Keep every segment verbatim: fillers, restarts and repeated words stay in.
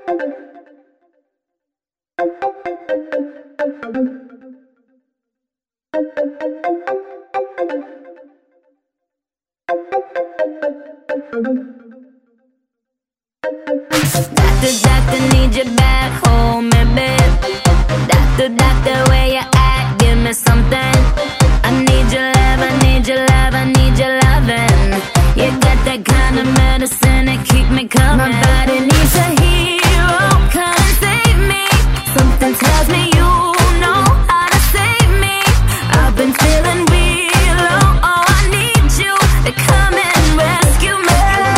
Doctor, doctor, need you back home, baby. Doctor, doctor, where you at? Give me something. I need your love, I need your love, I need your loving. You got that kind of medicine that keep me coming. My body needs a hero, come and save me. Something tells me you know how to save me. I've been feeling real low, oh, I need you to come and rescue me.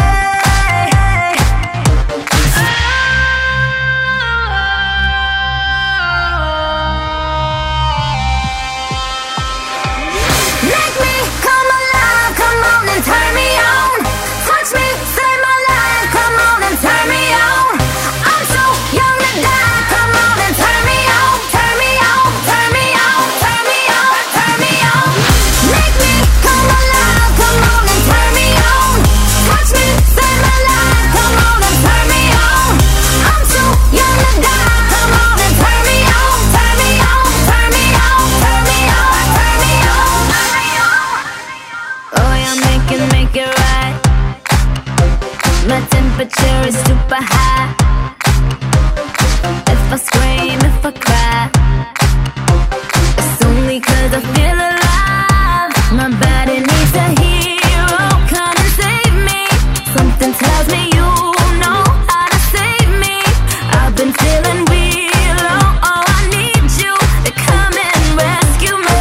Make me come alive, come on and turn me on. Touch me, save my life, come on and turn me on. I'm so young to die, come on and turn me on. Turn me on, turn me on, turn me on, turn me on. Make me come alive, come on and turn me on. Touch me, save my life, come on and turn me on. I'm so young to die, come on and turn me on. Turn me on, turn me on, turn me on, turn me on, turn me on. Oh, yeah, make it, make it right. My temperature is super high. If I scream, if I cry, it's only 'cause I feel alive. My body needs a hero, come and save me. Something tells me you know how to save me. I've been feeling real low, oh, I need you to come and rescue me.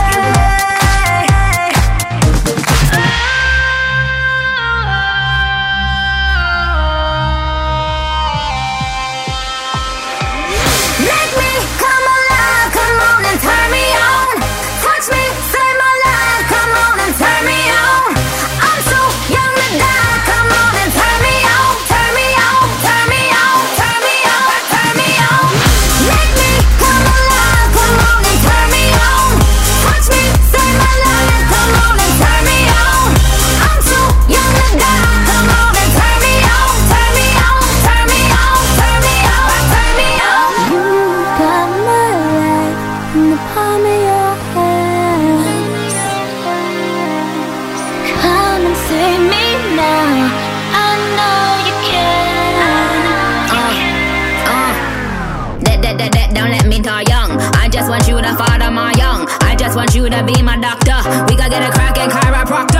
Make me come alive, come on and turn me on. Touch me, save my life, come on and turn me on. I'm so young to die, come on and turn me on. Turn me on, turn me on, turn me on, turn me on. Make me come alive, come on and turn me on. Touch me, save my life, come on and turn me on. I'm so young to die, come on and turn me on. Turn me on, turn me on, turn me on, turn me on. You got my life in the palm of your hands. Come and save me now. I know you can. Uh, uh. That, that, that, that, don't let me die young. I just want you to father my young. I just want you to be my doctor. We gotta get a crack and chiropractor.